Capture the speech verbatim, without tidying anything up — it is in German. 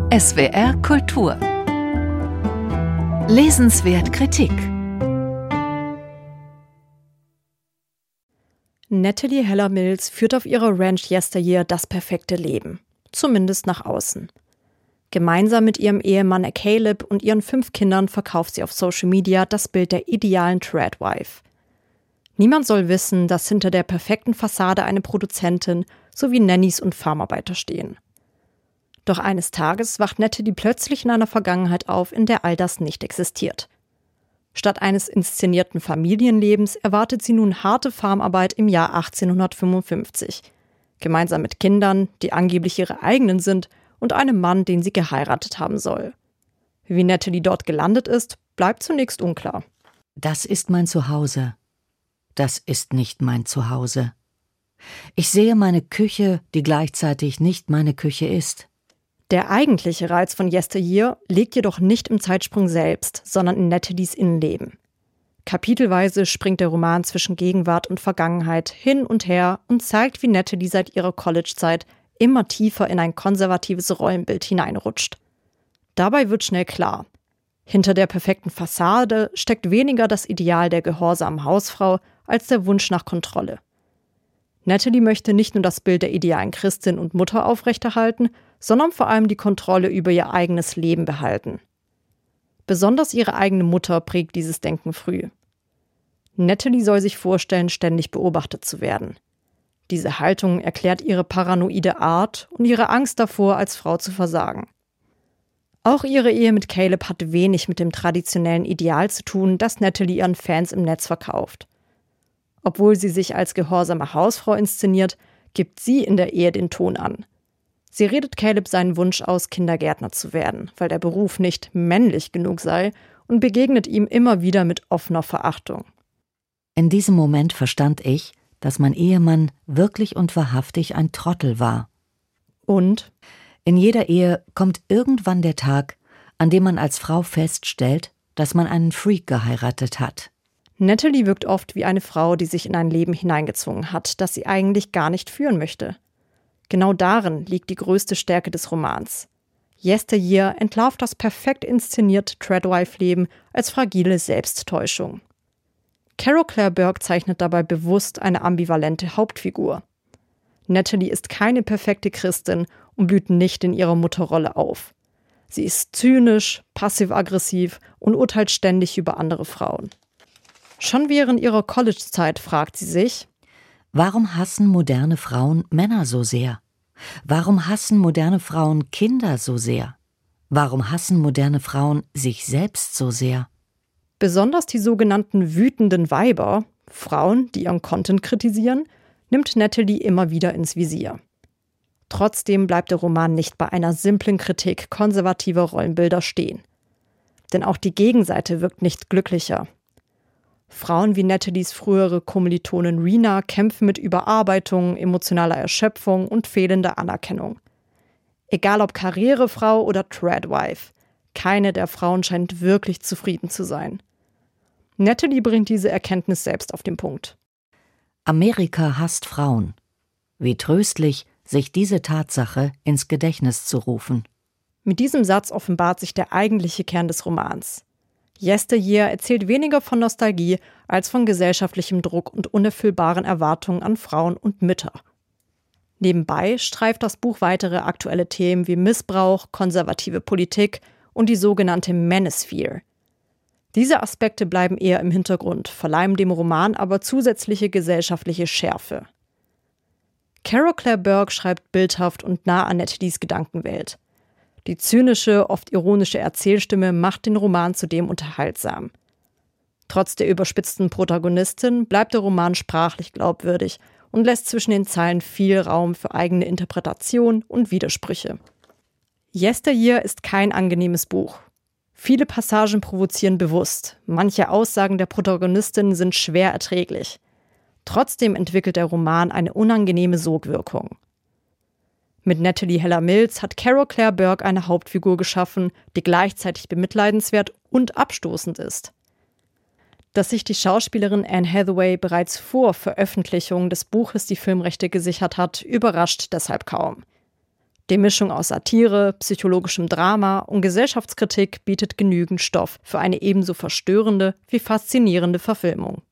S W R Kultur. Lesenswert Kritik. Natalie Heller-Mills führt auf ihrer Ranch Yesteryear das perfekte Leben. Zumindest nach außen. Gemeinsam mit ihrem Ehemann Caleb und ihren fünf Kindern verkauft sie auf Social Media das Bild der idealen Tradwife. Niemand soll wissen, dass hinter der perfekten Fassade eine Produzentin sowie Nannies und Farmarbeiter stehen. Doch eines Tages wacht Natalie plötzlich in einer Vergangenheit auf, in der all das nicht existiert. Statt eines inszenierten Familienlebens erwartet sie nun harte Farmarbeit im Jahr achtzehnhundertfünfundfünfzig. Gemeinsam mit Kindern, die angeblich ihre eigenen sind, und einem Mann, den sie geheiratet haben soll. Wie Natalie dort gelandet ist, bleibt zunächst unklar. Das ist mein Zuhause. Das ist nicht mein Zuhause. Ich sehe meine Küche, die gleichzeitig nicht meine Küche ist. Der eigentliche Reiz von Yesteryear liegt jedoch nicht im Zeitsprung selbst, sondern in Natalies Innenleben. Kapitelweise springt der Roman zwischen Gegenwart und Vergangenheit hin und her und zeigt, wie Natalie seit ihrer College-Zeit immer tiefer in ein konservatives Rollenbild hineinrutscht. Dabei wird schnell klar: Hinter der perfekten Fassade steckt weniger das Ideal der gehorsamen Hausfrau als der Wunsch nach Kontrolle. Natalie möchte nicht nur das Bild der idealen Christin und Mutter aufrechterhalten, sondern vor allem die Kontrolle über ihr eigenes Leben behalten. Besonders ihre eigene Mutter prägt dieses Denken früh. Natalie soll sich vorstellen, ständig beobachtet zu werden. Diese Haltung erklärt ihre paranoide Art und ihre Angst davor, als Frau zu versagen. Auch ihre Ehe mit Caleb hat wenig mit dem traditionellen Ideal zu tun, das Natalie ihren Fans im Netz verkauft. Obwohl sie sich als gehorsame Hausfrau inszeniert, gibt sie in der Ehe den Ton an. Sie redet Caleb seinen Wunsch aus, Kindergärtner zu werden, weil der Beruf nicht männlich genug sei, und begegnet ihm immer wieder mit offener Verachtung. In diesem Moment verstand ich, dass mein Ehemann wirklich und wahrhaftig ein Trottel war. Und? In jeder Ehe kommt irgendwann der Tag, an dem man als Frau feststellt, dass man einen Freak geheiratet hat. Natalie wirkt oft wie eine Frau, die sich in ein Leben hineingezwungen hat, das sie eigentlich gar nicht führen möchte. Genau darin liegt die größte Stärke des Romans. Yesteryear entlarvt das perfekt inszenierte Tradwife-Leben als fragile Selbsttäuschung. Carol Claire Burke zeichnet dabei bewusst eine ambivalente Hauptfigur. Natalie ist keine perfekte Christin und blüht nicht in ihrer Mutterrolle auf. Sie ist zynisch, passiv-aggressiv und urteilt ständig über andere Frauen. Schon während ihrer College-Zeit fragt sie sich: Warum hassen moderne Frauen Männer so sehr? Warum hassen moderne Frauen Kinder so sehr? Warum hassen moderne Frauen sich selbst so sehr? Besonders die sogenannten wütenden Weiber, Frauen, die ihren Content kritisieren, nimmt Natalie immer wieder ins Visier. Trotzdem bleibt der Roman nicht bei einer simplen Kritik konservativer Rollenbilder stehen. Denn auch die Gegenseite wirkt nicht glücklicher. Frauen wie Natalies frühere Kommilitonin Rena kämpfen mit Überarbeitung, emotionaler Erschöpfung und fehlender Anerkennung. Egal ob Karrierefrau oder Tradwife, keine der Frauen scheint wirklich zufrieden zu sein. Natalie bringt diese Erkenntnis selbst auf den Punkt. Amerika hasst Frauen. Wie tröstlich, sich diese Tatsache ins Gedächtnis zu rufen. Mit diesem Satz offenbart sich der eigentliche Kern des Romans. Yesteryear erzählt weniger von Nostalgie als von gesellschaftlichem Druck und unerfüllbaren Erwartungen an Frauen und Mütter. Nebenbei streift das Buch weitere aktuelle Themen wie Missbrauch, konservative Politik und die sogenannte Manosphere. Diese Aspekte bleiben eher im Hintergrund, verleihen dem Roman aber zusätzliche gesellschaftliche Schärfe. Carol Claire Burke schreibt bildhaft und nah an Natalies Gedankenwelt. Die zynische, oft ironische Erzählstimme macht den Roman zudem unterhaltsam. Trotz der überspitzten Protagonistin bleibt der Roman sprachlich glaubwürdig und lässt zwischen den Zeilen viel Raum für eigene Interpretation und Widersprüche. Yesteryear ist kein angenehmes Buch. Viele Passagen provozieren bewusst, manche Aussagen der Protagonistin sind schwer erträglich. Trotzdem entwickelt der Roman eine unangenehme Sogwirkung. Mit Natalie Heller-Mills hat Carol Claire Burke eine Hauptfigur geschaffen, die gleichzeitig bemitleidenswert und abstoßend ist. Dass sich die Schauspielerin Anne Hathaway bereits vor Veröffentlichung des Buches die Filmrechte gesichert hat, überrascht deshalb kaum. Die Mischung aus Satire, psychologischem Drama und Gesellschaftskritik bietet genügend Stoff für eine ebenso verstörende wie faszinierende Verfilmung.